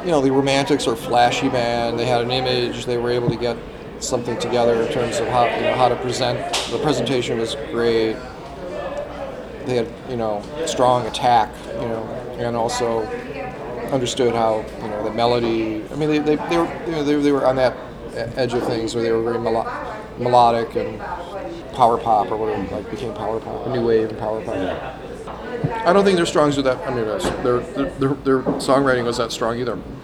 The Romantics are a flashy band. They had an image. They were able to get something together in terms of how to present. The presentation was great. They had strong attack, and also understood how the melody. I mean, they were on that edge of things where they were very melodic and power pop or whatever, like became power pop, new wave and power pop. I don't think their songs are that. I mean, their songwriting was that strong either.